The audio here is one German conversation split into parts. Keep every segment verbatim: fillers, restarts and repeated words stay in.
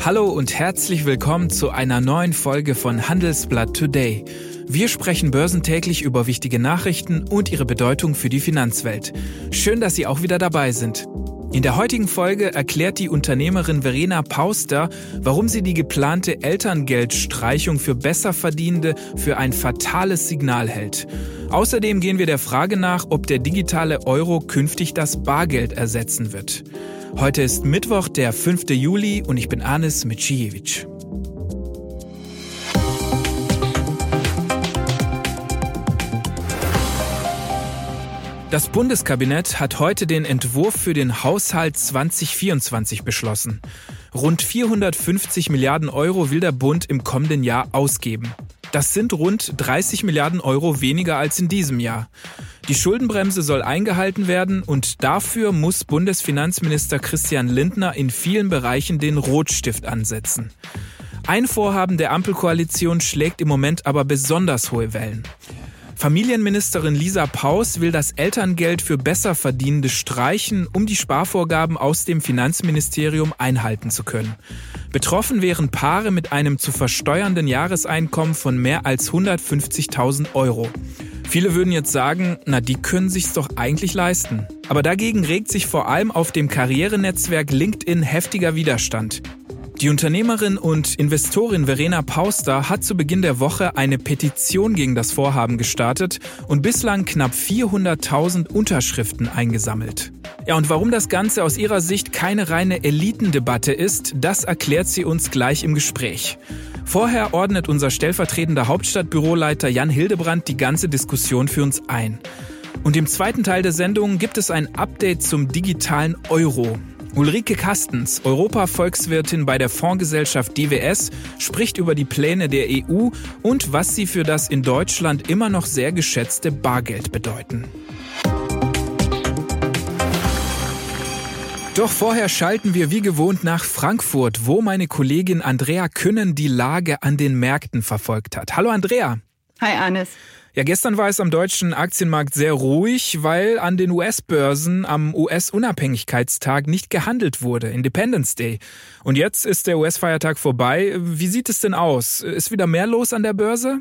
Hallo und herzlich willkommen zu einer neuen Folge von Handelsblatt Today. Wir sprechen börsentäglich über wichtige Nachrichten und ihre Bedeutung für die Finanzwelt. Schön, dass Sie auch wieder dabei sind. In der heutigen Folge erklärt die Unternehmerin Verena Pauster, warum sie die geplante Elterngeldstreichung für Besserverdienende für ein fatales Signal hält. Außerdem gehen wir der Frage nach, ob der digitale Euro künftig das Bargeld ersetzen wird. Heute ist Mittwoch, der fünfte Juli und ich bin Anis Micijevic. Das Bundeskabinett hat heute den Entwurf für den Haushalt zwanzig vierundzwanzig beschlossen. Rund vierhundertfünfzig Milliarden Euro will der Bund im kommenden Jahr ausgeben. Das sind rund dreißig Milliarden Euro weniger als in diesem Jahr. Die Schuldenbremse soll eingehalten werden und dafür muss Bundesfinanzminister Christian Lindner in vielen Bereichen den Rotstift ansetzen. Ein Vorhaben der Ampelkoalition schlägt im Moment aber besonders hohe Wellen. Familienministerin Lisa Paus will das Elterngeld für Besserverdienende streichen, um die Sparvorgaben aus dem Finanzministerium einhalten zu können. Betroffen wären Paare mit einem zu versteuernden Jahreseinkommen von mehr als hundertfünfzigtausend Euro. Viele würden jetzt sagen, na, die können sich's doch eigentlich leisten. Aber dagegen regt sich vor allem auf dem Karrierenetzwerk LinkedIn heftiger Widerstand. Die Unternehmerin und Investorin Verena Pauster hat zu Beginn der Woche eine Petition gegen das Vorhaben gestartet und bislang knapp vierhunderttausend Unterschriften eingesammelt. Ja, und warum das Ganze aus ihrer Sicht keine reine Elitendebatte ist, das erklärt sie uns gleich im Gespräch. Vorher ordnet unser stellvertretender Hauptstadtbüroleiter Jan Hildebrand die ganze Diskussion für uns ein. Und im zweiten Teil der Sendung gibt es ein Update zum digitalen Euro. Ulrike Kastens, Europa-Volkswirtin bei der Fondsgesellschaft D W S, spricht über die Pläne der E U und was sie für das in Deutschland immer noch sehr geschätzte Bargeld bedeuten. Doch vorher schalten wir wie gewohnt nach Frankfurt, wo meine Kollegin Andrea Künnen die Lage an den Märkten verfolgt hat. Hallo Andrea. Hi Anis. Ja, gestern war es am deutschen Aktienmarkt sehr ruhig, weil an den U S-Börsen am U S-Unabhängigkeitstag nicht gehandelt wurde, Independence Day. Und jetzt ist der U S-Feiertag vorbei. Wie sieht es denn aus? Ist wieder mehr los an der Börse?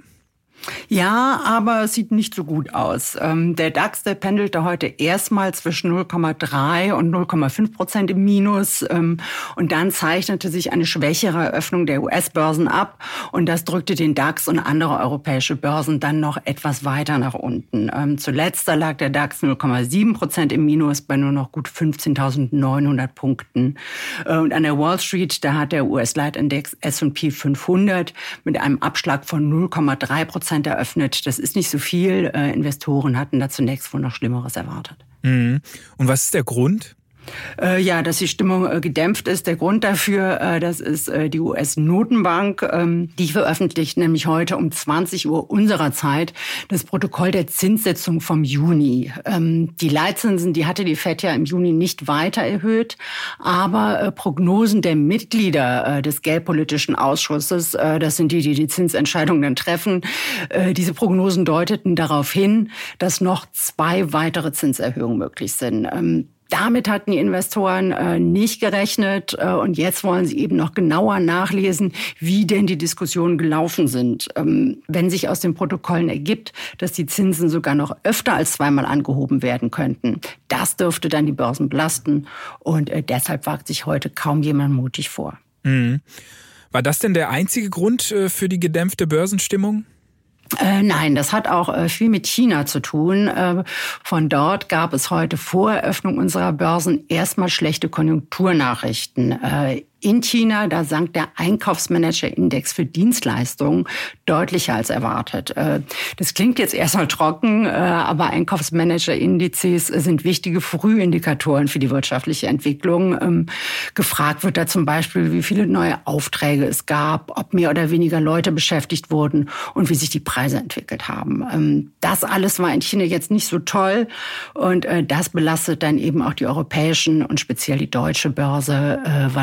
Ja, aber es sieht nicht so gut aus. Der DAX, der pendelte heute erstmal zwischen null Komma drei und null Komma fünf Prozent im Minus. Und dann zeichnete sich eine schwächere Eröffnung der U S-Börsen ab. Und das drückte den DAX und andere europäische Börsen dann noch etwas weiter nach unten. Zuletzt da lag der DAX null Komma sieben Prozent im Minus bei nur noch gut fünfzehntausendneunhundert Punkten. Und an der Wall Street, da hat der U S-Leitindex S und P fünfhundert mit einem Abschlag von null Komma drei Prozent eröffnet. Das ist nicht so viel. Äh, Investoren hatten da zunächst wohl noch Schlimmeres erwartet. Mhm. Und was ist der Grund? Äh, ja, dass die Stimmung äh, gedämpft ist. Der Grund dafür, äh, das ist äh, die U S-Notenbank. Ähm, die veröffentlicht nämlich heute um zwanzig Uhr unserer Zeit das Protokoll der Zinssitzung vom Juni. Ähm, die Leitzinsen, die hatte die Fed ja im Juni nicht weiter erhöht, aber äh, Prognosen der Mitglieder äh, des Geldpolitischen Ausschusses, äh, das sind die, die die Zinsentscheidungen dann treffen, äh, diese Prognosen deuteten darauf hin, dass noch zwei weitere Zinserhöhungen möglich sind. Ähm, Damit hatten die Investoren äh, nicht gerechnet äh, und jetzt wollen sie eben noch genauer nachlesen, wie denn die Diskussionen gelaufen sind. Ähm, wenn sich aus den Protokollen ergibt, dass die Zinsen sogar noch öfter als zweimal angehoben werden könnten, das dürfte dann die Börsen belasten und äh, deshalb wagt sich heute kaum jemand mutig vor. Mhm. War das denn der einzige Grund äh, für die gedämpfte Börsenstimmung? Äh, nein, das hat auch äh, viel mit China zu tun. Äh, von dort gab es heute vor Eröffnung unserer Börsen erstmal schlechte Konjunkturnachrichten. Äh, In China, da sank der Einkaufsmanager-Index für Dienstleistungen deutlicher als erwartet. Das klingt jetzt erstmal trocken, aber Einkaufsmanager-Indizes sind wichtige Frühindikatoren für die wirtschaftliche Entwicklung. Gefragt wird da zum Beispiel, wie viele neue Aufträge es gab, ob mehr oder weniger Leute beschäftigt wurden und wie sich die Preise entwickelt haben. Das alles war in China jetzt nicht so toll und das belastet dann eben auch die europäischen und speziell die deutsche Börse, weil unsere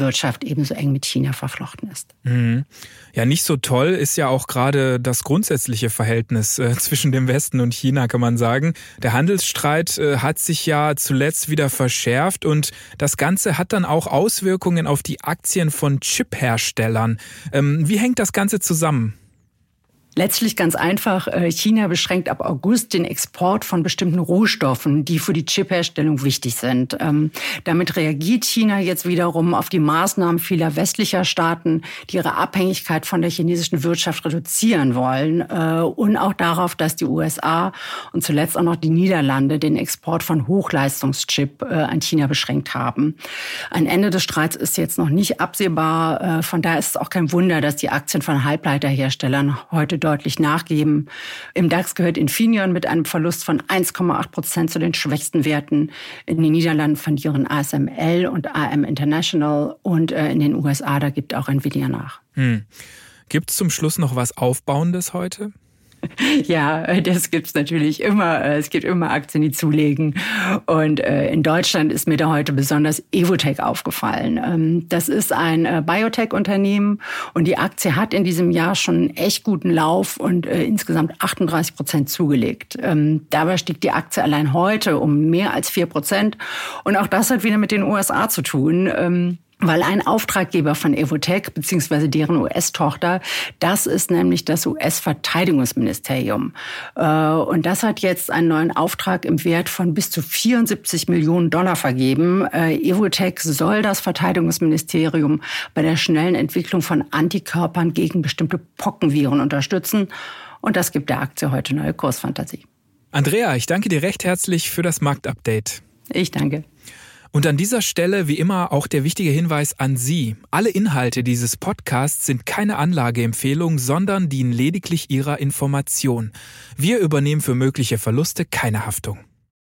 Wirtschaft ebenso eng mit China verflochten ist. Mhm. Ja, nicht so toll ist ja auch gerade das grundsätzliche Verhältnis äh, zwischen dem Westen und China, kann man sagen. Der Handelsstreit äh, hat sich ja zuletzt wieder verschärft und das Ganze hat dann auch Auswirkungen auf die Aktien von Chip-Herstellern. Ähm, wie hängt das Ganze zusammen? Letztlich ganz einfach, China beschränkt ab August den Export von bestimmten Rohstoffen, die für die Chipherstellung wichtig sind. Damit reagiert China jetzt wiederum auf die Maßnahmen vieler westlicher Staaten, die ihre Abhängigkeit von der chinesischen Wirtschaft reduzieren wollen. Und auch darauf, dass die U S A und zuletzt auch noch die Niederlande den Export von Hochleistungschip an China beschränkt haben. Ein Ende des Streits ist jetzt noch nicht absehbar. Von daher ist es auch kein Wunder, dass die Aktien von Halbleiterherstellern heute deutlich nachgeben. Im DAX gehört Infineon mit einem Verlust von eins Komma acht Prozent zu den schwächsten Werten. In den Niederlanden verlieren A S M L und A M International und in den U S A, da gibt auch Nvidia nach. Hm. Gibt es zum Schluss noch was Aufbauendes heute? Ja, das gibt's natürlich immer. Es gibt immer Aktien, die zulegen. Und in Deutschland ist mir da heute besonders Evotec aufgefallen. Das ist ein Biotech-Unternehmen und die Aktie hat in diesem Jahr schon einen echt guten Lauf und insgesamt achtunddreißig Prozent zugelegt. Dabei stieg die Aktie allein heute um mehr als vier Prozent. Und auch das hat wieder mit den U S A zu tun. Weil ein Auftraggeber von Evotec bzw. deren U S-Tochter, das ist nämlich das U S-Verteidigungsministerium. Und das hat jetzt einen neuen Auftrag im Wert von bis zu vierundsiebzig Millionen Dollar vergeben. Evotec soll das Verteidigungsministerium bei der schnellen Entwicklung von Antikörpern gegen bestimmte Pockenviren unterstützen. Und das gibt der Aktie heute neue Kursfantasie. Andrea, ich danke dir recht herzlich für das Marktupdate. Ich danke. Und an dieser Stelle wie immer auch der wichtige Hinweis an Sie. Alle Inhalte dieses Podcasts sind keine Anlageempfehlung, sondern dienen lediglich Ihrer Information. Wir übernehmen für mögliche Verluste keine Haftung.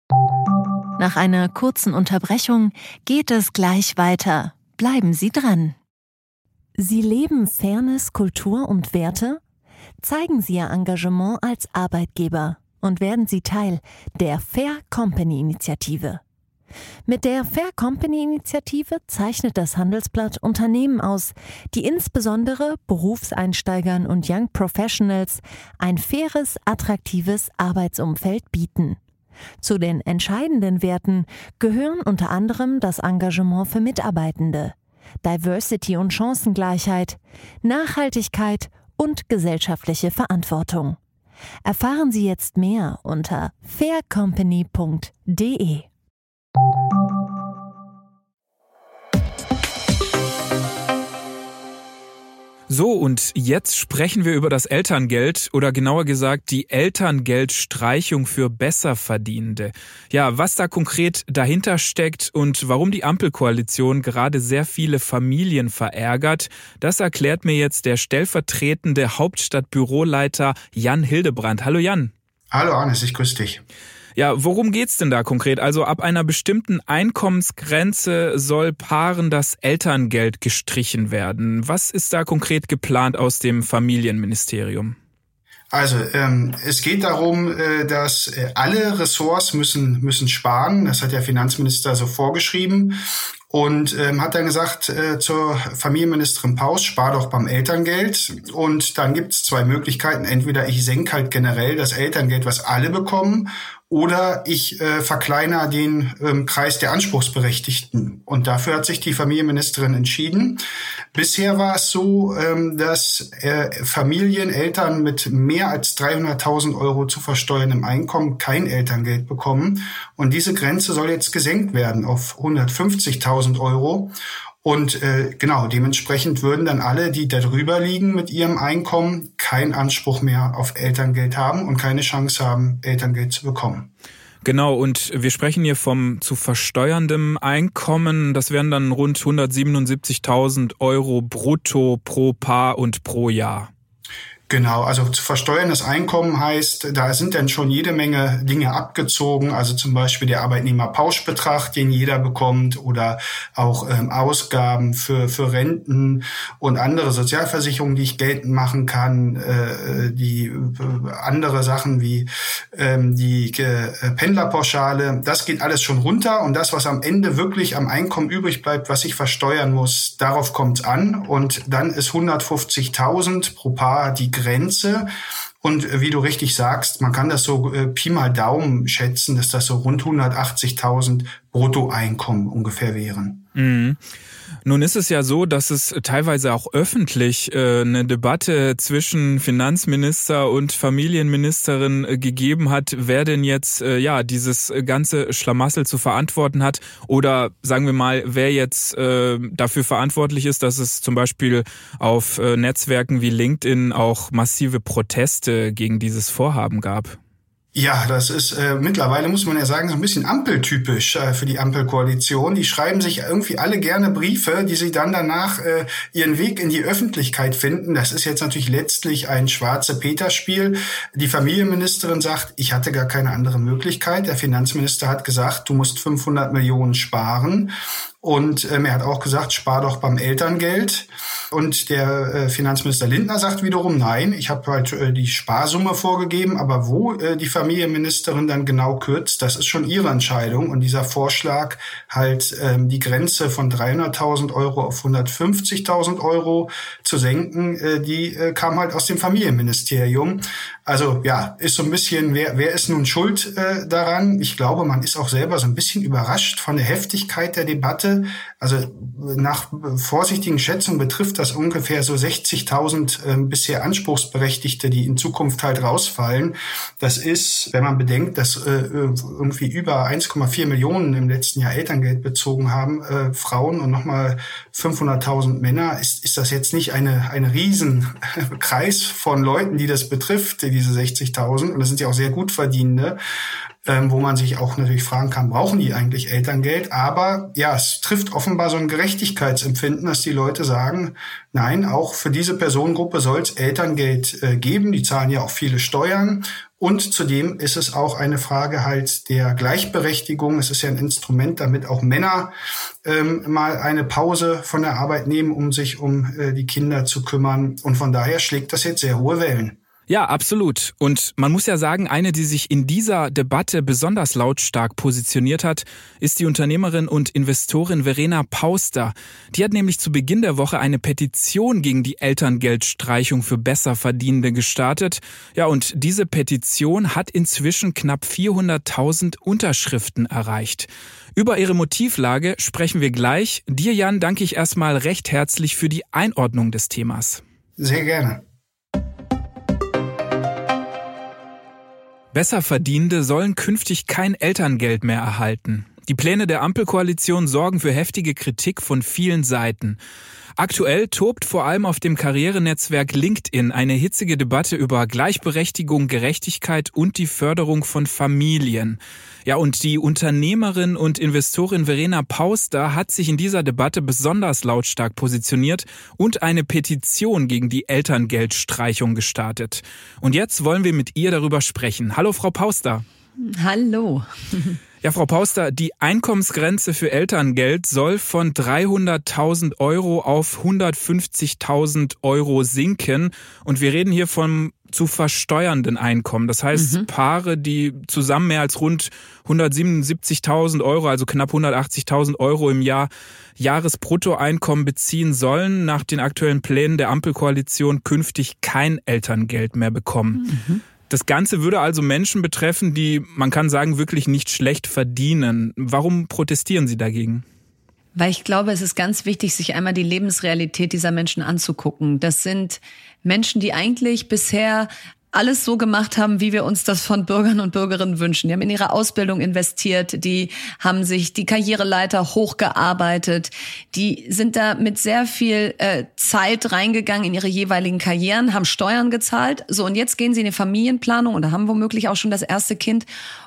Nach einer kurzen Unterbrechung geht es gleich weiter. Bleiben Sie dran. Sie leben Fairness, Kultur und Werte? Zeigen Sie Ihr Engagement als Arbeitgeber und werden Sie Teil der Fair Company Initiative. Mit der Fair Company Initiative zeichnet das Handelsblatt Unternehmen aus, die insbesondere Berufseinsteigern und Young Professionals ein faires, attraktives Arbeitsumfeld bieten. Zu den entscheidenden Werten gehören unter anderem das Engagement für Mitarbeitende, Diversity und Chancengleichheit, Nachhaltigkeit und gesellschaftliche Verantwortung. Erfahren Sie jetzt mehr unter fair company punkt de. So, und jetzt sprechen wir über das Elterngeld oder genauer gesagt die Elterngeldstreichung für Besserverdienende. Ja, was da konkret dahinter steckt und warum die Ampelkoalition gerade sehr viele Familien verärgert, das erklärt mir jetzt der stellvertretende Hauptstadtbüroleiter Jan Hildebrand. Hallo Jan. Hallo Arnes, ich grüße dich. Ja, worum geht's denn da konkret? Also ab einer bestimmten Einkommensgrenze soll Paaren das Elterngeld gestrichen werden. Was ist da konkret geplant aus dem Familienministerium? Also ähm, es geht darum, äh, dass äh, alle Ressorts müssen müssen sparen. Das hat der Finanzminister so vorgeschrieben. Und ähm, hat dann gesagt äh, zur Familienministerin Paus, spar doch beim Elterngeld. Und dann gibt es zwei Möglichkeiten. Entweder ich senke halt generell das Elterngeld, was alle bekommen, oder ich äh, verkleinere den ähm, Kreis der Anspruchsberechtigten. Und dafür hat sich die Familienministerin entschieden. Bisher war es so, ähm, dass äh, Familien, Eltern mit mehr als dreihunderttausend Euro zu versteuerndem Einkommen kein Elterngeld bekommen. Und diese Grenze soll jetzt gesenkt werden auf hundertfünfzigtausend Euro. Und äh, genau, dementsprechend würden dann alle, die da drüber liegen mit ihrem Einkommen, keinen Anspruch mehr auf Elterngeld haben und keine Chance haben, Elterngeld zu bekommen. Genau, und wir sprechen hier vom zu versteuerndem Einkommen. Das wären dann rund hundertsiebenundsiebzigtausend Euro brutto pro Paar und pro Jahr. Genau, also zu versteuerndes Einkommen heißt, da sind dann schon jede Menge Dinge abgezogen, also zum Beispiel der Arbeitnehmerpauschbetrag, den jeder bekommt, oder auch ähm, Ausgaben für für Renten und andere Sozialversicherungen, die ich geltend machen kann, äh, die äh, andere Sachen wie ähm, die äh, Pendlerpauschale, das geht alles schon runter, und das, was am Ende wirklich am Einkommen übrig bleibt, was ich versteuern muss, darauf kommt es an, und dann ist hundertfünfzigtausend pro Paar die Grenze. Und wie du richtig sagst, man kann das so äh, Pi mal Daumen schätzen, dass das so rund hundertachtzigtausend Bruttoeinkommen ungefähr wären. Mhm. Nun ist es ja so, dass es teilweise auch öffentlich äh, eine Debatte zwischen Finanzminister und Familienministerin äh, gegeben hat, wer denn jetzt äh, ja dieses ganze Schlamassel zu verantworten hat, oder sagen wir mal, wer jetzt äh, dafür verantwortlich ist, dass es zum Beispiel auf äh, Netzwerken wie LinkedIn auch massive Proteste gegen dieses Vorhaben gab. Ja, das ist äh, mittlerweile, muss man ja sagen, so ein bisschen ampeltypisch äh, für die Ampelkoalition. Die schreiben sich irgendwie alle gerne Briefe, die sie dann danach äh, ihren Weg in die Öffentlichkeit finden. Das ist jetzt natürlich letztlich ein Schwarze-Peter-Spiel. Die Familienministerin sagt, ich hatte gar keine andere Möglichkeit. Der Finanzminister hat gesagt, du musst fünfhundert Millionen sparen. Und ähm, er hat auch gesagt, spar doch beim Elterngeld. Und der äh, Finanzminister Lindner sagt wiederum, nein, ich habe halt äh, die Sparsumme vorgegeben, aber wo äh, die Familienministerin dann genau kürzt, das ist schon ihre Entscheidung. Und dieser Vorschlag, halt ähm, die Grenze von dreihunderttausend Euro auf hundertfünfzigtausend Euro zu senken, äh, die äh, kam halt aus dem Familienministerium. Also ja, ist so ein bisschen, wer, wer ist nun schuld äh, daran? Ich glaube, man ist auch selber so ein bisschen überrascht von der Heftigkeit der Debatte. Also nach vorsichtigen Schätzungen betrifft das ungefähr so sechzigtausend äh, bisher Anspruchsberechtigte, die in Zukunft halt rausfallen. Das ist, wenn man bedenkt, dass äh, irgendwie über eins Komma vier Millionen im letzten Jahr Elterngeld bezogen haben, äh, Frauen, und nochmal fünfhunderttausend Männer, ist, ist das jetzt nicht eine, eine riesen Kreis von Leuten, die das betrifft, diese sechzigtausend. Und das sind ja auch sehr gut verdienende, ähm, wo man sich auch natürlich fragen kann, brauchen die eigentlich Elterngeld? Aber ja, es trifft offenbar so ein Gerechtigkeitsempfinden, dass die Leute sagen, nein, auch für diese Personengruppe soll es Elterngeld äh, geben. Die zahlen ja auch viele Steuern. Und zudem ist es auch eine Frage halt der Gleichberechtigung. Es ist ja ein Instrument, damit auch Männer ähm, mal eine Pause von der Arbeit nehmen, um sich um äh, die Kinder zu kümmern. Und von daher schlägt das jetzt sehr hohe Wellen. Ja, absolut. Und man muss ja sagen, eine, die sich in dieser Debatte besonders lautstark positioniert hat, ist die Unternehmerin und Investorin Verena Pauster. Die hat nämlich zu Beginn der Woche eine Petition gegen die Elterngeldstreichung für Besserverdienende gestartet. Ja, und diese Petition hat inzwischen knapp vierhunderttausend Unterschriften erreicht. Über ihre Motivlage sprechen wir gleich. Dir, Jan, danke ich erstmal recht herzlich für die Einordnung des Themas. Sehr gerne. Besserverdienende sollen künftig kein Elterngeld mehr erhalten. Die Pläne der Ampelkoalition sorgen für heftige Kritik von vielen Seiten. Aktuell tobt vor allem auf dem Karrierenetzwerk LinkedIn eine hitzige Debatte über Gleichberechtigung, Gerechtigkeit und die Förderung von Familien. Ja, und die Unternehmerin und Investorin Verena Pauster hat sich in dieser Debatte besonders lautstark positioniert und eine Petition gegen die Elterngeldstreichung gestartet. Und jetzt wollen wir mit ihr darüber sprechen. Hallo, Frau Pauster. Hallo. Ja, Frau Pauster, die Einkommensgrenze für Elterngeld soll von dreihunderttausend Euro auf hundertfünfzigtausend Euro sinken. Und wir reden hier vom zu versteuernden Einkommen. Das heißt, mhm. Paare, die zusammen mehr als rund hundertsiebenundsiebzigtausend Euro, also knapp hundertachtzigtausend Euro im Jahr Jahresbruttoeinkommen beziehen, sollen nach den aktuellen Plänen der Ampelkoalition künftig kein Elterngeld mehr bekommen. Mhm. Das Ganze würde also Menschen betreffen, die, man kann sagen, wirklich nicht schlecht verdienen. Warum protestieren Sie dagegen? Weil ich glaube, es ist ganz wichtig, sich einmal die Lebensrealität dieser Menschen anzugucken. Das sind Menschen, die eigentlich bisher alles so gemacht haben, wie wir uns das von Bürgern und Bürgerinnen wünschen. Die haben in ihre Ausbildung investiert, die haben sich die Karriereleiter hochgearbeitet, die sind da mit sehr viel äh, Zeit reingegangen in ihre jeweiligen Karrieren, haben Steuern gezahlt. So, und jetzt gehen sie in die Familienplanung und haben womöglich auch schon das erste Kind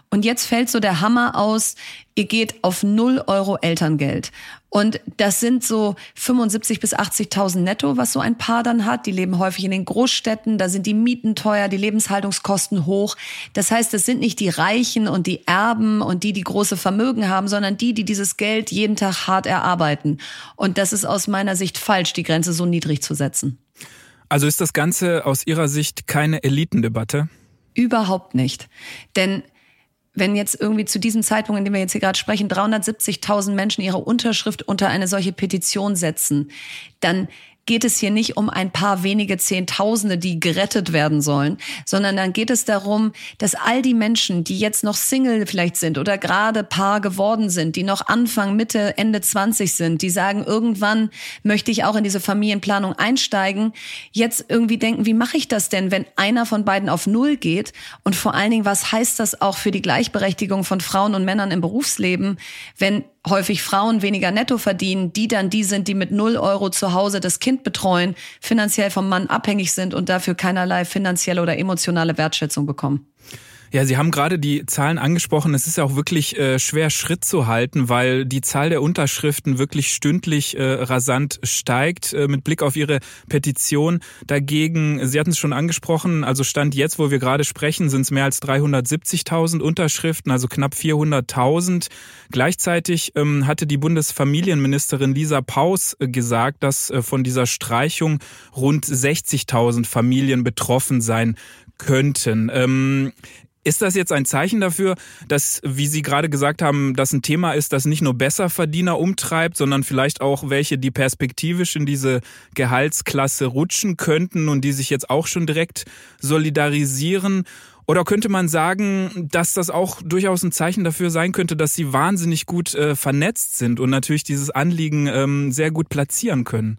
Und jetzt fällt so der Hammer aus, ihr geht auf null Euro Elterngeld. Und das sind so fünfundsiebzig bis achtzigtausend netto, was so ein Paar dann hat. Die leben häufig in den Großstädten, da sind die Mieten teuer, die Lebenshaltungskosten hoch. Das heißt, es sind nicht die Reichen und die Erben und die, die große Vermögen haben, sondern die, die dieses Geld jeden Tag hart erarbeiten. Und das ist aus meiner Sicht falsch, die Grenze so niedrig zu setzen. Also ist das Ganze aus Ihrer Sicht keine Elitendebatte? Überhaupt nicht. Denn wenn jetzt irgendwie zu diesem Zeitpunkt, in dem wir jetzt hier gerade sprechen, dreihundertsiebzigtausend Menschen ihre Unterschrift unter eine solche Petition setzen, dann geht es hier nicht um ein paar wenige Zehntausende, die gerettet werden sollen, sondern dann geht es darum, dass all die Menschen, die jetzt noch Single vielleicht sind oder gerade Paar geworden sind, die noch Anfang, Mitte, Ende zwanzig sind, die sagen, irgendwann möchte ich auch in diese Familienplanung einsteigen, jetzt irgendwie denken, wie mache ich das denn, wenn einer von beiden auf Null geht? Und vor allen Dingen, was heißt das auch für die Gleichberechtigung von Frauen und Männern im Berufsleben, wenn häufig Frauen weniger netto verdienen, die dann die sind, die mit null Euro zu Hause das Kind betreuen, finanziell vom Mann abhängig sind und dafür keinerlei finanzielle oder emotionale Wertschätzung bekommen. Ja, Sie haben gerade die Zahlen angesprochen. Es ist ja auch wirklich äh, schwer, Schritt zu halten, weil die Zahl der Unterschriften wirklich stündlich äh, rasant steigt. Äh, mit Blick auf Ihre Petition dagegen, Sie hatten es schon angesprochen, also Stand jetzt, wo wir gerade sprechen, sind es mehr als dreihundertsiebzigtausend Unterschriften, also knapp vierhunderttausend. Gleichzeitig ähm, hatte die Bundesfamilienministerin Lisa Paus äh, gesagt, dass äh, von dieser Streichung rund sechzigtausend Familien betroffen sein könnten. Ähm, Ist das jetzt ein Zeichen dafür, dass, wie Sie gerade gesagt haben, das ein Thema ist, das nicht nur Besserverdiener umtreibt, sondern vielleicht auch welche, die perspektivisch in diese Gehaltsklasse rutschen könnten und die sich jetzt auch schon direkt solidarisieren? Oder könnte man sagen, dass das auch durchaus ein Zeichen dafür sein könnte, dass Sie wahnsinnig gut äh, vernetzt sind und natürlich dieses Anliegen ähm, sehr gut platzieren können?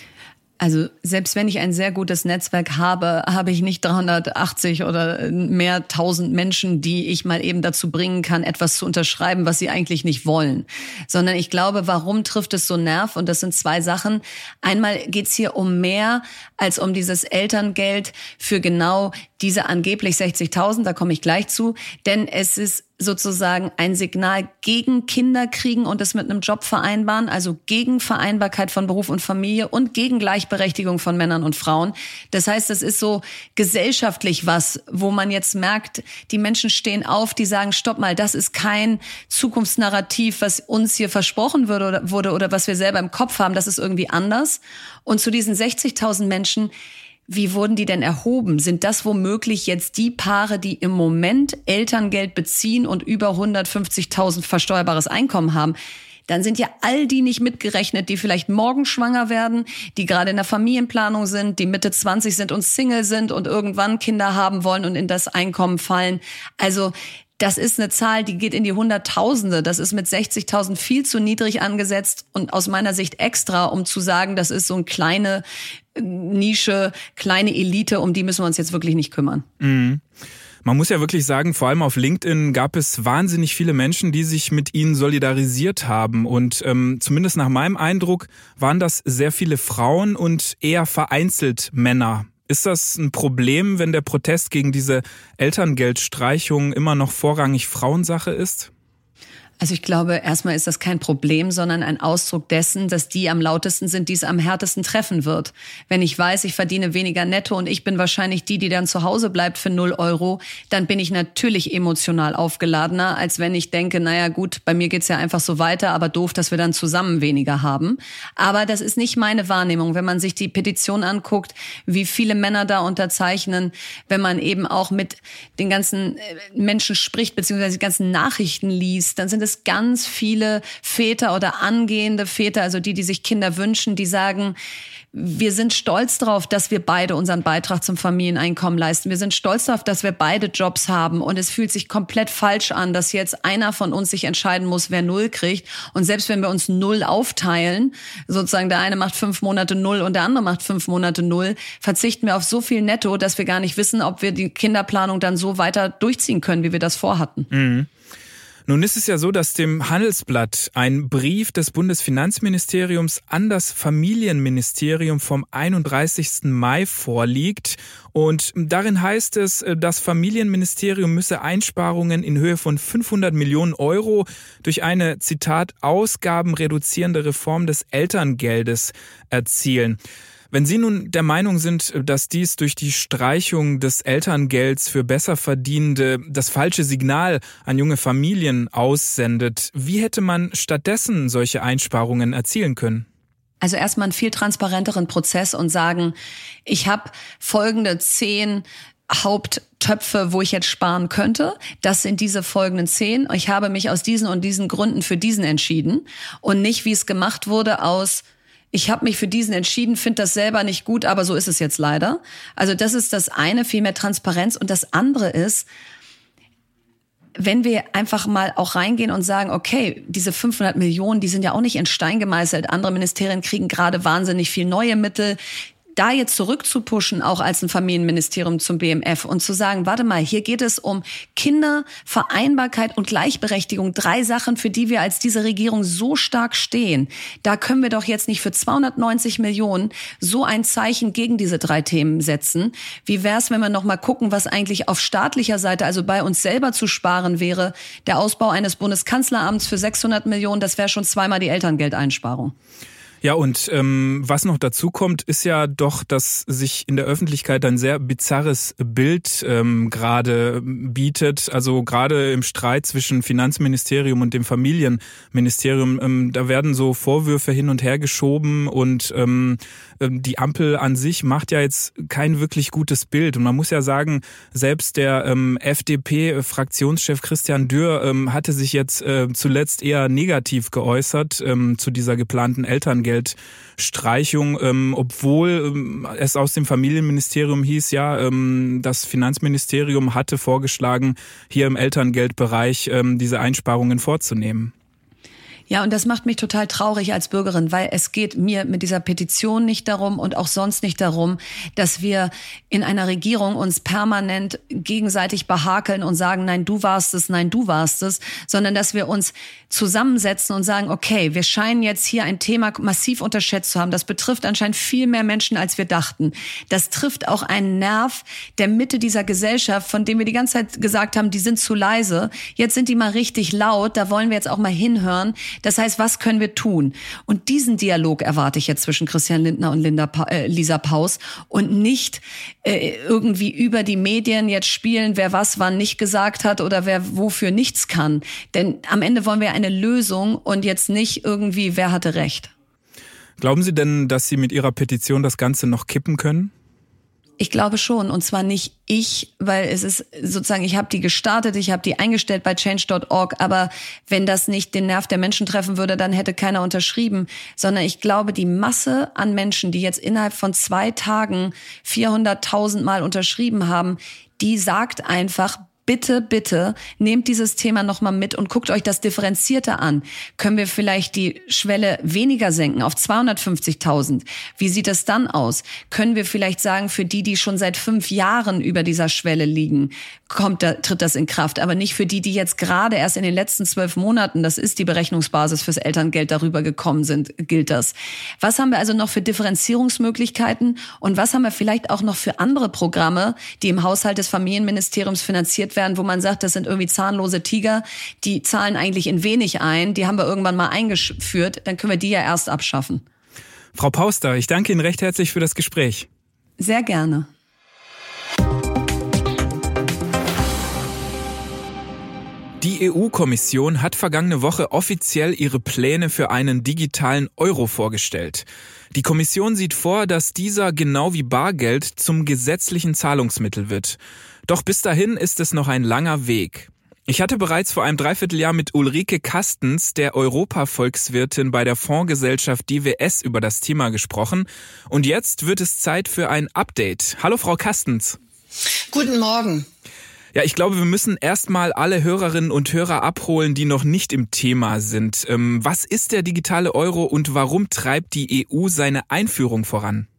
Also selbst wenn ich ein sehr gutes Netzwerk habe, habe ich nicht dreihundertachtzig oder mehr tausend Menschen, die ich mal eben dazu bringen kann, etwas zu unterschreiben, was sie eigentlich nicht wollen. Sondern ich glaube, warum trifft es so Nerv? Und das sind zwei Sachen. Einmal geht's hier um mehr als um dieses Elterngeld für genau diese angeblich sechzigtausend, da komme ich gleich zu. Denn es ist sozusagen ein Signal gegen Kinderkriegen und es mit einem Job vereinbaren, also gegen Vereinbarkeit von Beruf und Familie und gegen Gleichberechtigung von Männern und Frauen. Das heißt, es ist so gesellschaftlich was, wo man jetzt merkt, die Menschen stehen auf, die sagen, stopp mal, das ist kein Zukunftsnarrativ, was uns hier versprochen wurde oder, wurde oder was wir selber im Kopf haben, das ist irgendwie anders. Und zu diesen sechzigtausend Menschen, wie wurden die denn erhoben? Sind das womöglich jetzt die Paare, die im Moment Elterngeld beziehen und über hundertfünfzigtausend versteuerbares Einkommen haben? Dann sind ja all die nicht mitgerechnet, die vielleicht morgen schwanger werden, die gerade in der Familienplanung sind, die Mitte zwanzig sind und Single sind und irgendwann Kinder haben wollen und in das Einkommen fallen. Also das ist eine Zahl, die geht in die Hunderttausende. Das ist mit sechzigtausend viel zu niedrig angesetzt und aus meiner Sicht extra, um zu sagen, das ist so eine kleine Nische, kleine Elite, um die müssen wir uns jetzt wirklich nicht kümmern. Mhm. Man muss ja wirklich sagen, vor allem auf LinkedIn gab es wahnsinnig viele Menschen, die sich mit Ihnen solidarisiert haben. Und ähm, zumindest nach meinem Eindruck waren das sehr viele Frauen und eher vereinzelt Männer. Ist das ein Problem, wenn der Protest gegen diese Elterngeldstreichung immer noch vorrangig Frauensache ist? Also ich glaube, erstmal ist das kein Problem, sondern ein Ausdruck dessen, dass die am lautesten sind, die es am härtesten treffen wird. Wenn ich weiß, ich verdiene weniger netto und ich bin wahrscheinlich die, die dann zu Hause bleibt für null Euro, dann bin ich natürlich emotional aufgeladener, als wenn ich denke, naja gut, bei mir geht's ja einfach so weiter, aber doof, dass wir dann zusammen weniger haben. Aber das ist nicht meine Wahrnehmung. Wenn man sich die Petition anguckt, wie viele Männer da unterzeichnen, wenn man eben auch mit den ganzen Menschen spricht, beziehungsweise die ganzen Nachrichten liest, dann sind es ganz viele Väter oder angehende Väter, also die, die sich Kinder wünschen, die sagen, wir sind stolz darauf, dass wir beide unseren Beitrag zum Familieneinkommen leisten. Wir sind stolz darauf, dass wir beide Jobs haben. Und es fühlt sich komplett falsch an, dass jetzt einer von uns sich entscheiden muss, wer Null kriegt. Und selbst wenn wir uns Null aufteilen, sozusagen der eine macht fünf Monate Null und der andere macht fünf Monate Null, verzichten wir auf so viel Netto, dass wir gar nicht wissen, ob wir die Kinderplanung dann so weiter durchziehen können, wie wir das vorhatten. Mhm. Nun ist es ja so, dass dem Handelsblatt ein Brief des Bundesfinanzministeriums an das Familienministerium vom einunddreißigsten Mai vorliegt. Und darin heißt es, das Familienministerium müsse Einsparungen in Höhe von fünfhundert Millionen Euro durch eine, Zitat, ausgabenreduzierende Reform des Elterngeldes erzielen. Wenn Sie nun der Meinung sind, dass dies durch die Streichung des Elterngelds für Besserverdienende das falsche Signal an junge Familien aussendet, wie hätte man stattdessen solche Einsparungen erzielen können? Also erstmal einen viel transparenteren Prozess und sagen, ich habe folgende zehn Haupttöpfe, wo ich jetzt sparen könnte. Das sind diese folgenden zehn. Ich habe mich aus diesen und diesen Gründen für diesen entschieden und nicht, wie es gemacht wurde, aus ich habe mich für diesen entschieden, finde das selber nicht gut, aber so ist es jetzt leider. Also das ist das eine, viel mehr Transparenz. Und das andere ist, wenn wir einfach mal auch reingehen und sagen, okay, diese fünfhundert Millionen, die sind ja auch nicht in Stein gemeißelt. Andere Ministerien kriegen gerade wahnsinnig viel neue Mittel. Da jetzt zurückzupushen, auch als ein Familienministerium zum B M F und zu sagen, warte mal, hier geht es um Kinder, Vereinbarkeit und Gleichberechtigung. Drei Sachen, für die wir als diese Regierung so stark stehen. Da können wir doch jetzt nicht für zweihundertneunzig Millionen so ein Zeichen gegen diese drei Themen setzen. Wie wäre es, wenn wir noch mal gucken, was eigentlich auf staatlicher Seite, also bei uns selber zu sparen wäre? Der Ausbau eines Bundeskanzleramts für sechshundert Millionen, das wäre schon zweimal die Elterngeldeinsparung. Ja, und ähm, was noch dazu kommt, ist ja doch, dass sich in der Öffentlichkeit ein sehr bizarres Bild ähm, gerade bietet. Also gerade im Streit zwischen Finanzministerium und dem Familienministerium, ähm, da werden so Vorwürfe hin und her geschoben und ähm, die Ampel an sich macht ja jetzt kein wirklich gutes Bild. Und man muss ja sagen, selbst der ähm, F D P-Fraktionschef Christian Dürr ähm, hatte sich jetzt äh, zuletzt eher negativ geäußert ähm, zu dieser geplanten Elterngeldstreichung, ähm, obwohl ähm, es aus dem Familienministerium hieß, ja, ähm, das Finanzministerium hatte vorgeschlagen, hier im Elterngeldbereich ähm, diese Einsparungen vorzunehmen. Ja, und das macht mich total traurig als Bürgerin, weil es geht mir mit dieser Petition nicht darum und auch sonst nicht darum, dass wir in einer Regierung uns permanent gegenseitig behakeln und sagen, nein, du warst es, nein, du warst es, sondern dass wir uns zusammensetzen und sagen, okay, wir scheinen jetzt hier ein Thema massiv unterschätzt zu haben. Das betrifft anscheinend viel mehr Menschen, als wir dachten. Das trifft auch einen Nerv der Mitte dieser Gesellschaft, von dem wir die ganze Zeit gesagt haben, die sind zu leise. Jetzt sind die mal richtig laut, da wollen wir jetzt auch mal hinhören. Das heißt, was können wir tun? Und diesen Dialog erwarte ich jetzt zwischen Christian Lindner und Linda pa- äh, Lisa Paus und nicht äh, irgendwie über die Medien jetzt spielen, wer was wann nicht gesagt hat oder wer wofür nichts kann. Denn am Ende wollen wir eine Lösung und jetzt nicht irgendwie, wer hatte recht. Glauben Sie denn, dass Sie mit Ihrer Petition das Ganze noch kippen können? Ich glaube schon, und zwar nicht ich, weil es ist sozusagen, ich habe die gestartet, ich habe die eingestellt bei change Punkt org, aber wenn das nicht den Nerv der Menschen treffen würde, dann hätte keiner unterschrieben, sondern ich glaube, die Masse an Menschen, die jetzt innerhalb von zwei Tagen vierhunderttausend Mal unterschrieben haben, die sagt einfach, bitte, bitte, nehmt dieses Thema nochmal mit und guckt euch das differenzierter an. Können wir vielleicht die Schwelle weniger senken auf zweihundertfünfzigtausend? Wie sieht das dann aus? Können wir vielleicht sagen, für die, die schon seit fünf Jahren über dieser Schwelle liegen, kommt da, tritt das in Kraft, aber nicht für die, die jetzt gerade erst in den letzten zwölf Monaten, das ist die Berechnungsbasis fürs Elterngeld, darüber gekommen sind, gilt das. Was haben wir also noch für Differenzierungsmöglichkeiten und was haben wir vielleicht auch noch für andere Programme, die im Haushalt des Familienministeriums finanziert werden, wo man sagt, das sind irgendwie zahnlose Tiger, die zahlen eigentlich in wenig ein, die haben wir irgendwann mal eingeführt, dann können wir die ja erst abschaffen. Frau Pauster, ich danke Ihnen recht herzlich für das Gespräch. Sehr gerne. Die E U-Kommission hat vergangene Woche offiziell ihre Pläne für einen digitalen Euro vorgestellt. Die Kommission sieht vor, dass dieser genau wie Bargeld zum gesetzlichen Zahlungsmittel wird. Doch bis dahin ist es noch ein langer Weg. Ich hatte bereits vor einem Dreivierteljahr mit Ulrike Kastens, der Europa-Volkswirtin bei der Fondsgesellschaft D W S, über das Thema gesprochen. Und jetzt wird es Zeit für ein Update. Hallo Frau Kastens. Guten Morgen. Ja, ich glaube, wir müssen erstmal alle Hörerinnen und Hörer abholen, die noch nicht im Thema sind. Was ist der digitale Euro und warum treibt die E U seine Einführung voran?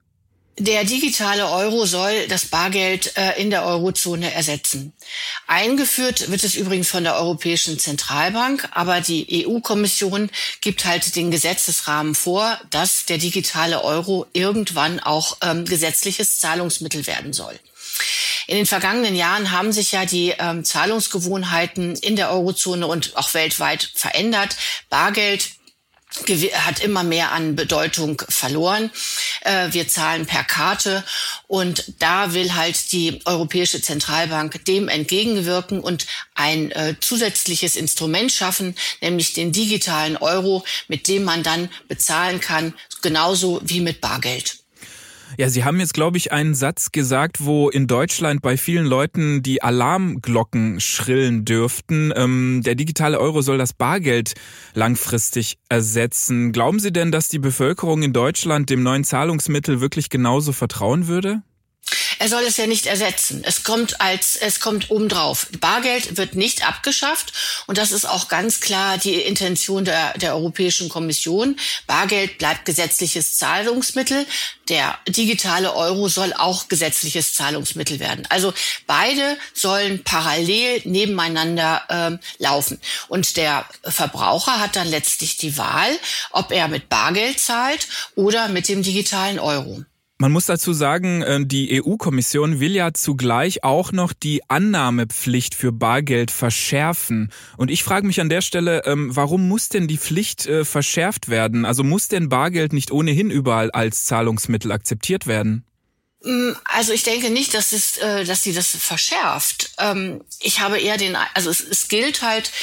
Der digitale Euro soll das Bargeld äh, in der Eurozone ersetzen. Eingeführt wird es übrigens von der Europäischen Zentralbank, aber die E U-Kommission gibt halt den Gesetzesrahmen vor, dass der digitale Euro irgendwann auch ähm, gesetzliches Zahlungsmittel werden soll. In den vergangenen Jahren haben sich ja die ähm, Zahlungsgewohnheiten in der Eurozone und auch weltweit verändert. Bargeld hat immer mehr an Bedeutung verloren. Wir zahlen per Karte und da will halt die Europäische Zentralbank dem entgegenwirken und ein äh, zusätzliches Instrument schaffen, nämlich den digitalen Euro, mit dem man dann bezahlen kann, genauso wie mit Bargeld. Ja, Sie haben jetzt, glaube ich, einen Satz gesagt, wo in Deutschland bei vielen Leuten die Alarmglocken schrillen dürften. Ähm, der digitale Euro soll das Bargeld langfristig ersetzen. Glauben Sie denn, dass die Bevölkerung in Deutschland dem neuen Zahlungsmittel wirklich genauso vertrauen würde? Er soll es ja nicht ersetzen. Es kommt als, es kommt obendrauf. Bargeld wird nicht abgeschafft. Und das ist auch ganz klar die Intention der, der Europäischen Kommission. Bargeld bleibt gesetzliches Zahlungsmittel. Der digitale Euro soll auch gesetzliches Zahlungsmittel werden. Also beide sollen parallel nebeneinander ähm, laufen. Und der Verbraucher hat dann letztlich die Wahl, ob er mit Bargeld zahlt oder mit dem digitalen Euro. Man muss dazu sagen, die E U-Kommission will ja zugleich auch noch die Annahmepflicht für Bargeld verschärfen. Und ich frage mich an der Stelle, warum muss denn die Pflicht verschärft werden? Also muss denn Bargeld nicht ohnehin überall als Zahlungsmittel akzeptiert werden? Also ich denke nicht, dass es, dass sie das verschärft. Ich habe eher den, also es, es gilt halt,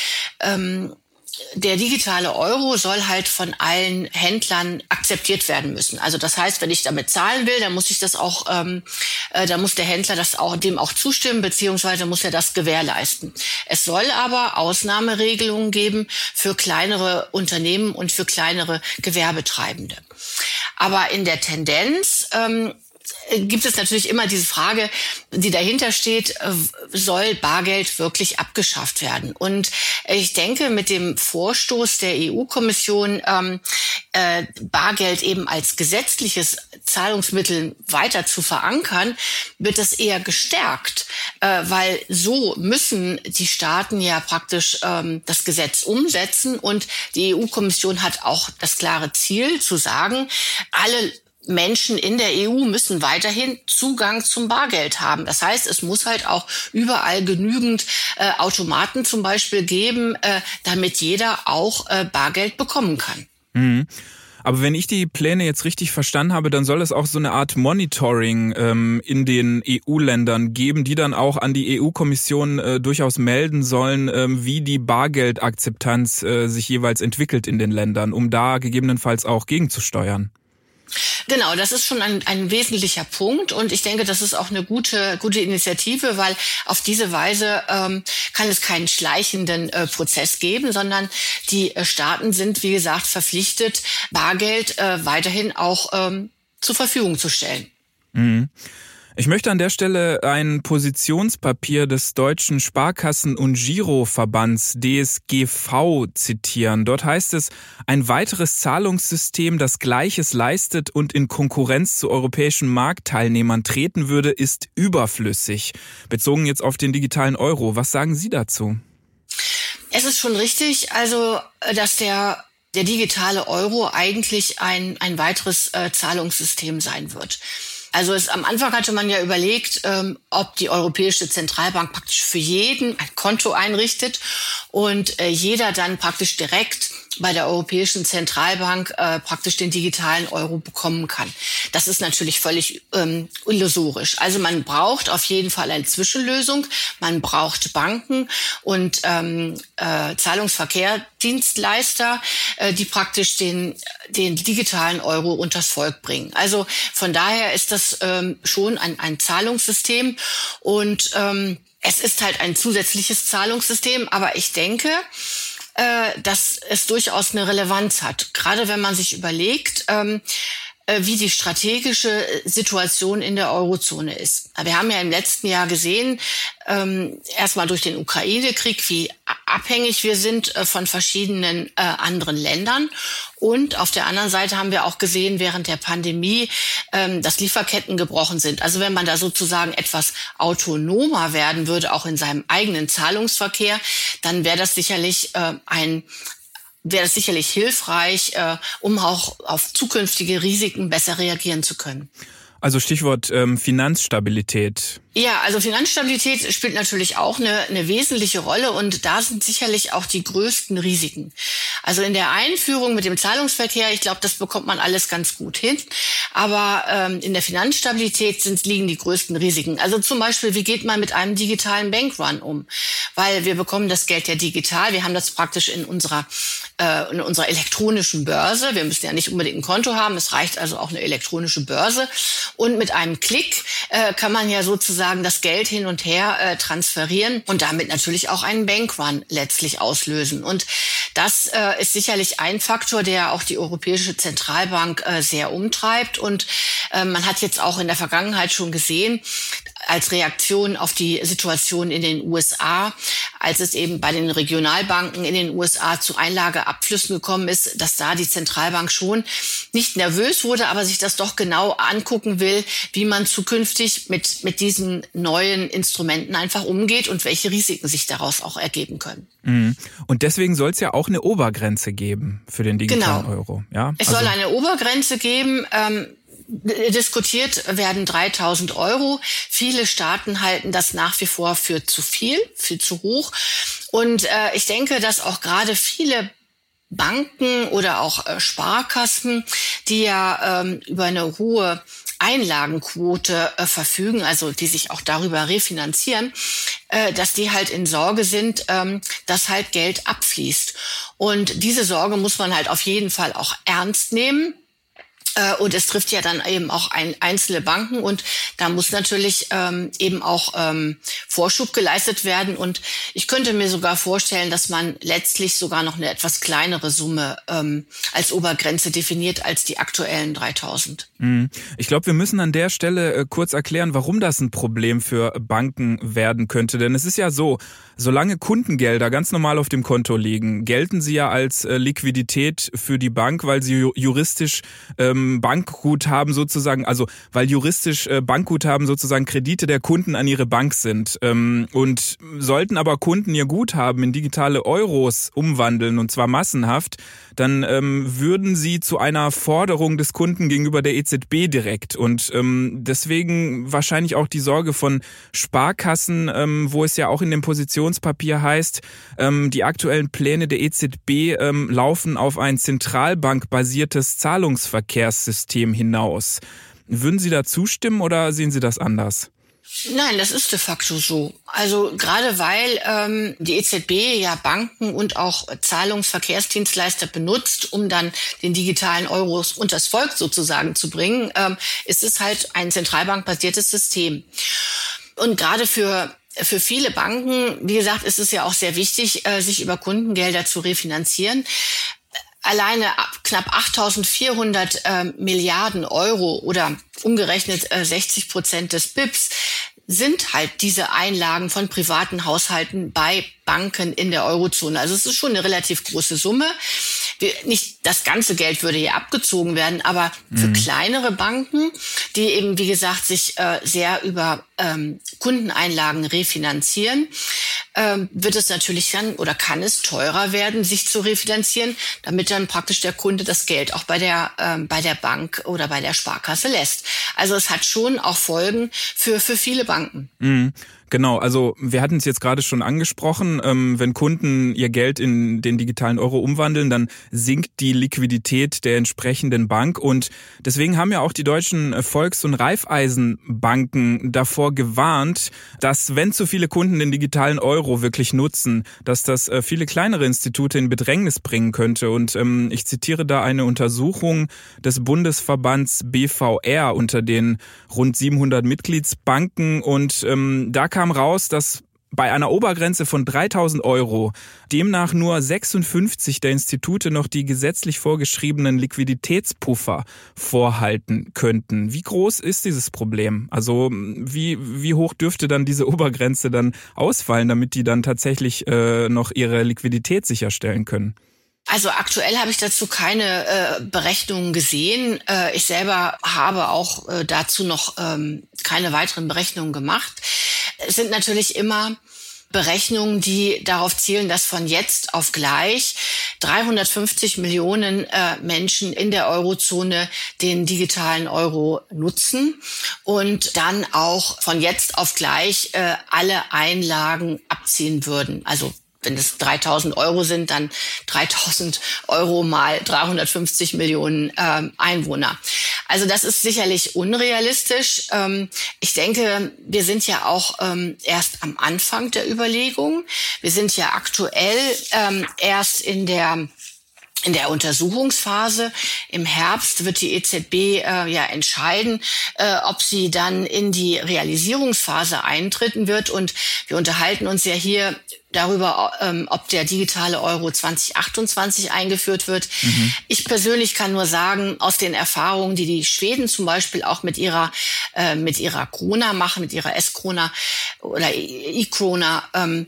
der digitale Euro soll halt von allen Händlern akzeptiert werden müssen. Also das heißt, wenn ich damit zahlen will, dann muss ich das auch, ähm, äh, dann muss der Händler das auch dem auch zustimmen, beziehungsweise muss er das gewährleisten. Es soll aber Ausnahmeregelungen geben für kleinere Unternehmen und für kleinere Gewerbetreibende. Aber in der Tendenz ähm, gibt es natürlich immer diese Frage, die dahinter steht, soll Bargeld wirklich abgeschafft werden? Und ich denke, mit dem Vorstoß der E U-Kommission, ähm, äh, Bargeld eben als gesetzliches Zahlungsmittel weiter zu verankern, wird es eher gestärkt, äh, weil so müssen die Staaten ja praktisch ähm, das Gesetz umsetzen und die E U-Kommission hat auch das klare Ziel zu sagen, alle Menschen in der E U müssen weiterhin Zugang zum Bargeld haben. Das heißt, es muss halt auch überall genügend äh, Automaten zum Beispiel geben, äh, damit jeder auch äh, Bargeld bekommen kann. Mhm. Aber wenn ich die Pläne jetzt richtig verstanden habe, dann soll es auch so eine Art Monitoring ähm, in den E U-Ländern geben, die dann auch an die E U-Kommission äh, durchaus melden sollen, ähm, wie die Bargeldakzeptanz äh, sich jeweils entwickelt in den Ländern, um da gegebenenfalls auch gegenzusteuern. Genau, das ist schon ein, ein wesentlicher Punkt und ich denke, das ist auch eine gute gute Initiative, weil auf diese Weise ähm, kann es keinen schleichenden äh, Prozess geben, sondern die äh, Staaten sind, wie gesagt, verpflichtet, Bargeld äh, weiterhin auch ähm, zur Verfügung zu stellen. Mhm. Ich möchte an der Stelle ein Positionspapier des Deutschen Sparkassen- und Giroverbands D S G V zitieren. Dort heißt es, ein weiteres Zahlungssystem, das Gleiches leistet und in Konkurrenz zu europäischen Marktteilnehmern treten würde, ist überflüssig. Bezogen jetzt auf den digitalen Euro. Was sagen Sie dazu? Es ist schon richtig, also dass der der digitale Euro eigentlich ein ein weiteres äh, Zahlungssystem sein wird. Also es, am Anfang hatte man ja überlegt, ähm, ob die Europäische Zentralbank praktisch für jeden ein Konto einrichtet und äh, jeder dann praktisch direkt bei der Europäischen Zentralbank äh, praktisch den digitalen Euro bekommen kann. Das ist natürlich völlig ähm, illusorisch. Also man braucht auf jeden Fall eine Zwischenlösung. Man braucht Banken und ähm, äh, Zahlungsverkehrsdienstleister, äh, die praktisch den den digitalen Euro unters Volk bringen. Also von daher ist das ähm, schon ein, ein Zahlungssystem und ähm, es ist halt ein zusätzliches Zahlungssystem. Aber ich denke, dass es durchaus eine Relevanz hat. Gerade wenn man sich überlegt, ähm, wie die strategische Situation in der Eurozone ist. Wir haben ja im letzten Jahr gesehen, ähm, erstmal durch den Ukraine-Krieg, wie abhängig wir sind äh, von verschiedenen äh, anderen Ländern. Und auf der anderen Seite haben wir auch gesehen während der Pandemie, ähm, dass Lieferketten gebrochen sind. Also wenn man da sozusagen etwas autonomer werden würde, auch in seinem eigenen Zahlungsverkehr, dann wäre das sicherlich äh, ein wäre das sicherlich hilfreich, äh, um auch auf zukünftige Risiken besser reagieren zu können. Also Stichwort ähm, Finanzstabilität. Ja, also Finanzstabilität spielt natürlich auch eine, eine wesentliche Rolle und da sind sicherlich auch die größten Risiken. Also in der Einführung mit dem Zahlungsverkehr, ich glaube, das bekommt man alles ganz gut hin, aber ähm, in der Finanzstabilität sind, liegen die größten Risiken. Also zum Beispiel, wie geht man mit einem digitalen Bankrun um? Weil wir bekommen das Geld ja digital, wir haben das praktisch in unserer, äh, in unserer elektronischen Börse. Wir müssen ja nicht unbedingt ein Konto haben, es reicht also auch eine elektronische Börse und mit einem Klick äh, kann man ja sozusagen das Geld hin und her äh, transferieren und damit natürlich auch einen Bankrun letztlich auslösen. Und das äh, ist sicherlich ein Faktor, der auch die Europäische Zentralbank äh, sehr umtreibt. Und äh, man hat jetzt auch in der Vergangenheit schon gesehen, als Reaktion auf die Situation in den U S A, als es eben bei den Regionalbanken in den U S A zu Einlageabflüssen gekommen ist, dass da die Zentralbank schon nicht nervös wurde, aber sich das doch genau angucken will, wie man zukünftig mit, mit diesen neuen Instrumenten einfach umgeht und welche Risiken sich daraus auch ergeben können. Mhm. Und deswegen soll es ja auch eine Obergrenze geben für den digitalen genau. Euro. Ja? Es also soll eine Obergrenze geben. Ähm, Diskutiert werden dreitausend Euro. Viele Staaten halten das nach wie vor für zu viel, viel zu hoch. Und äh, ich denke, dass auch gerade viele Banken oder auch äh, Sparkassen, die ja ähm, über eine hohe Einlagenquote äh, verfügen, also die sich auch darüber refinanzieren, äh, dass die halt in Sorge sind, ähm, dass halt Geld abfließt. Und diese Sorge muss man halt auf jeden Fall auch ernst nehmen. Und es trifft ja dann eben auch ein, einzelne Banken und da muss natürlich ähm, eben auch ähm, Vorschub geleistet werden. Und ich könnte mir sogar vorstellen, dass man letztlich sogar noch eine etwas kleinere Summe ähm, als Obergrenze definiert als die aktuellen dreitausend. Ich glaube, wir müssen an der Stelle äh, kurz erklären, warum das ein Problem für Banken werden könnte. Denn es ist ja so, solange Kundengelder ganz normal auf dem Konto liegen, gelten sie ja als äh, Liquidität für die Bank, weil sie ju- juristisch ähm, Bankguthaben sozusagen, also weil juristisch äh, Bankguthaben sozusagen Kredite der Kunden an ihre Bank sind. Ähm, und sollten aber Kunden ihr Guthaben in digitale Euros umwandeln, und zwar massenhaft, dann ähm, würden sie zu einer Forderung des Kunden gegenüber der E Z B direkt. Und ähm, deswegen wahrscheinlich auch die Sorge von Sparkassen, ähm, wo es ja auch in dem Positionspapier heißt, ähm, die aktuellen Pläne der E Z B ähm, laufen auf ein zentralbankbasiertes Zahlungsverkehrssystem hinaus. Würden Sie da zustimmen oder sehen Sie das anders? Nein, das ist de facto so. Also gerade weil ähm, die E Z B ja Banken und auch Zahlungsverkehrsdienstleister benutzt, um dann den digitalen Euros unters Volk sozusagen zu bringen, ähm, ist es halt ein zentralbankbasiertes System. Und gerade für Für viele Banken, wie gesagt, ist es ja auch sehr wichtig, äh, sich über Kundengelder zu refinanzieren. Alleine knapp achttausendvierhundert äh, Milliarden Euro oder umgerechnet äh, sechzig Prozent des B I Ps sind halt diese Einlagen von privaten Haushalten bei Banken in der Eurozone. Also es ist schon eine relativ große Summe. Wir, nicht das ganze Geld würde hier abgezogen werden, aber für mhm. kleinere Banken, die eben, wie gesagt, sich äh, sehr über ähm, Kundeneinlagen refinanzieren, ähm, wird es natürlich dann oder kann es teurer werden, sich zu refinanzieren, damit dann praktisch der Kunde das Geld auch bei der ähm, bei der Bank oder bei der Sparkasse lässt. Also es hat schon auch Folgen für für viele Banken. Mhm. Genau, also wir hatten es jetzt gerade schon angesprochen, ähm, wenn Kunden ihr Geld in den digitalen Euro umwandeln, dann sinkt die Liquidität der entsprechenden Bank und deswegen haben ja auch die deutschen Volks- und Raiffeisenbanken davor gewarnt, dass wenn zu viele Kunden den digitalen Euro wirklich nutzen, dass das äh, viele kleinere Institute in Bedrängnis bringen könnte und ähm, ich zitiere da eine Untersuchung des Bundesverbands B V R unter den rund siebenhundert Mitgliedsbanken und ähm, da kam kam raus, dass bei einer Obergrenze von dreitausend Euro demnach nur sechsundfünfzig der Institute noch die gesetzlich vorgeschriebenen Liquiditätspuffer vorhalten könnten. Wie groß ist dieses Problem? Also wie, wie hoch dürfte dann diese Obergrenze dann ausfallen, damit die dann tatsächlich äh, noch ihre Liquidität sicherstellen können? Also aktuell habe ich dazu keine äh, Berechnungen gesehen. Äh, ich selber habe auch äh, dazu noch ähm, keine weiteren Berechnungen gemacht. Es sind natürlich immer Berechnungen, die darauf zielen, dass von jetzt auf gleich dreihundertfünfzig Millionen äh, Menschen in der Eurozone den digitalen Euro nutzen und dann auch von jetzt auf gleich äh, alle Einlagen abziehen würden. Also wenn es dreitausend Euro sind, dann dreitausend Euro mal dreihundertfünfzig Millionen ähm, Einwohner. Also das ist sicherlich unrealistisch. Ähm, ich denke, wir sind ja auch ähm, erst am Anfang der Überlegung. Wir sind ja aktuell ähm, erst in der In der Untersuchungsphase. Im Herbst wird die E Z B äh, ja entscheiden, äh, ob sie dann in die Realisierungsphase eintreten wird. Und wir unterhalten uns ja hier darüber, ähm, ob der digitale Euro zwanzig achtundzwanzig eingeführt wird. Mhm. Ich persönlich kann nur sagen, aus den Erfahrungen, die die Schweden zum Beispiel auch mit ihrer äh, mit ihrer Krona machen, mit ihrer S-Krona oder E-Krona, ähm,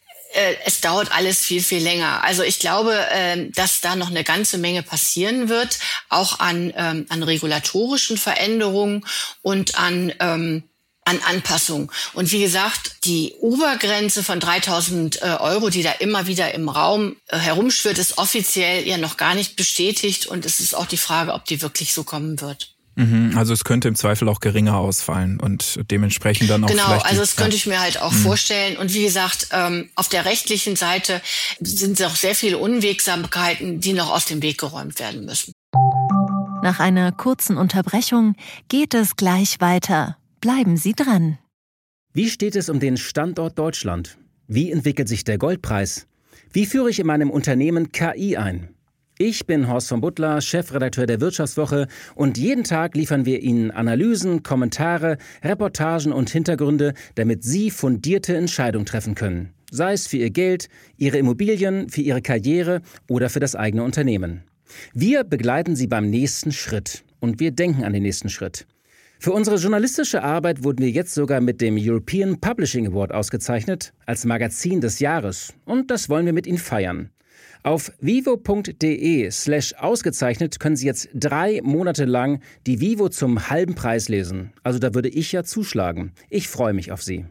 es dauert alles viel, viel länger. Also ich glaube, dass da noch eine ganze Menge passieren wird, auch an, an regulatorischen Veränderungen und an, an Anpassungen. Und wie gesagt, die Obergrenze von dreitausend Euro, die da immer wieder im Raum herumschwirrt, ist offiziell ja noch gar nicht bestätigt. Und es ist auch die Frage, ob die wirklich so kommen wird. Also es könnte im Zweifel auch geringer ausfallen und dementsprechend dann auch genau, vielleicht... Genau, also das könnte ich mir halt auch mhm. vorstellen. Und wie gesagt, ähm, auf der rechtlichen Seite sind auch sehr viele Unwegsamkeiten, die noch aus dem Weg geräumt werden müssen. Nach einer kurzen Unterbrechung geht es gleich weiter. Bleiben Sie dran. Wie steht es um den Standort Deutschland? Wie entwickelt sich der Goldpreis? Wie führe ich in meinem Unternehmen K I ein? Ich bin Horst von Butler, Chefredakteur der Wirtschaftswoche und jeden Tag liefern wir Ihnen Analysen, Kommentare, Reportagen und Hintergründe, damit Sie fundierte Entscheidungen treffen können. Sei es für Ihr Geld, Ihre Immobilien, für Ihre Karriere oder für das eigene Unternehmen. Wir begleiten Sie beim nächsten Schritt und wir denken an den nächsten Schritt. Für unsere journalistische Arbeit wurden wir jetzt sogar mit dem European Publishing Award ausgezeichnet als Magazin des Jahres und das wollen wir mit Ihnen feiern. Auf vivo.de slash ausgezeichnet können Sie jetzt drei Monate lang die Vivo zum halben Preis lesen. Also da würde ich ja zuschlagen. Ich freue mich auf Sie.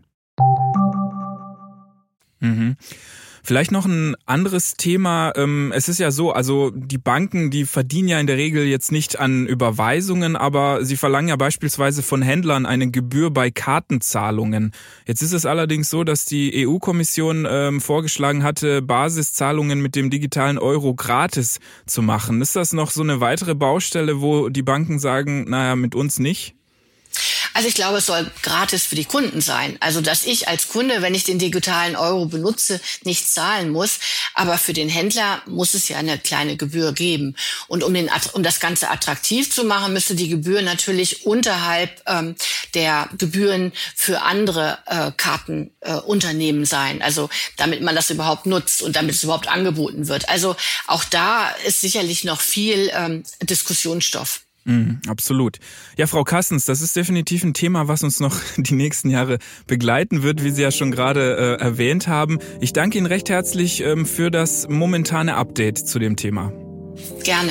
Mhm. Vielleicht noch ein anderes Thema. Es ist ja so, also die Banken, die verdienen ja in der Regel jetzt nicht an Überweisungen, aber sie verlangen ja beispielsweise von Händlern eine Gebühr bei Kartenzahlungen. Jetzt ist es allerdings so, dass die E U-Kommission ähm, vorgeschlagen hatte, Basiszahlungen mit dem digitalen Euro gratis zu machen. Ist das noch so eine weitere Baustelle, wo die Banken sagen, naja, mit uns nicht? Also ich glaube, es soll gratis für die Kunden sein. Also dass ich als Kunde, wenn ich den digitalen Euro benutze, nichts zahlen muss. Aber für den Händler muss es ja eine kleine Gebühr geben. Und um, den, um das Ganze attraktiv zu machen, müsste die Gebühr natürlich unterhalb ähm, der Gebühren für andere äh, Kartenunternehmen äh, sein. Also damit man das überhaupt nutzt und damit es überhaupt angeboten wird. Also auch da ist sicherlich noch viel ähm, Diskussionsstoff. Mm, absolut. Ja, Frau Kassens, das ist definitiv ein Thema, was uns noch die nächsten Jahre begleiten wird, wie Sie ja schon gerade äh, erwähnt haben. Ich danke Ihnen recht herzlich ähm, für das momentane Update zu dem Thema. Gerne.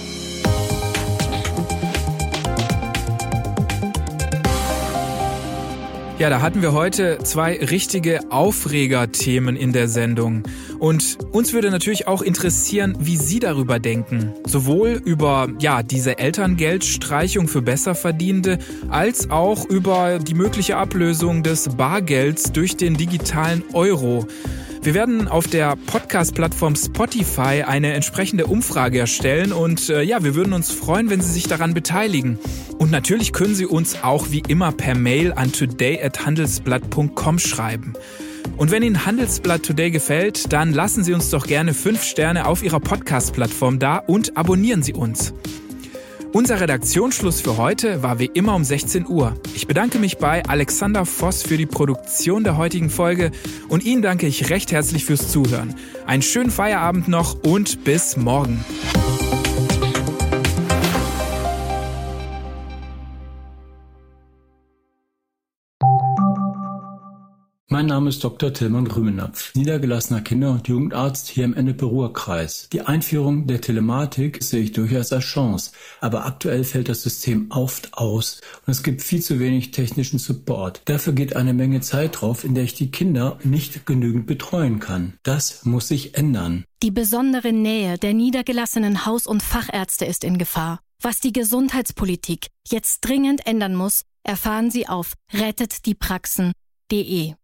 Ja, da hatten wir heute zwei richtige Aufregerthemen in der Sendung. Und uns würde natürlich auch interessieren, wie Sie darüber denken. Sowohl über ja diese Elterngeldstreichung für Besserverdienende, als auch über die mögliche Ablösung des Bargelds durch den digitalen Euro. Wir werden auf der Podcast-Plattform Spotify eine entsprechende Umfrage erstellen und äh, ja, wir würden uns freuen, wenn Sie sich daran beteiligen. Und natürlich können Sie uns auch wie immer per Mail an today at handelsblatt punkt com schreiben. Und wenn Ihnen Handelsblatt Today gefällt, dann lassen Sie uns doch gerne fünf Sterne auf Ihrer Podcast-Plattform da und abonnieren Sie uns. Unser Redaktionsschluss für heute war wie immer um sechzehn Uhr. Ich bedanke mich bei Alexander Voss für die Produktion der heutigen Folge und Ihnen danke ich recht herzlich fürs Zuhören. Einen schönen Feierabend noch und bis morgen. Mein Name ist Doktor Tilman Grümenapf, niedergelassener Kinder- und Jugendarzt hier im Ennepe-Ruhr-Kreis. Die Einführung der Telematik sehe ich durchaus als Chance, aber aktuell fällt das System oft aus und es gibt viel zu wenig technischen Support. Dafür geht eine Menge Zeit drauf, in der ich die Kinder nicht genügend betreuen kann. Das muss sich ändern. Die besondere Nähe der niedergelassenen Haus- und Fachärzte ist in Gefahr. Was die Gesundheitspolitik jetzt dringend ändern muss, erfahren Sie auf rettet die praxen punkt de.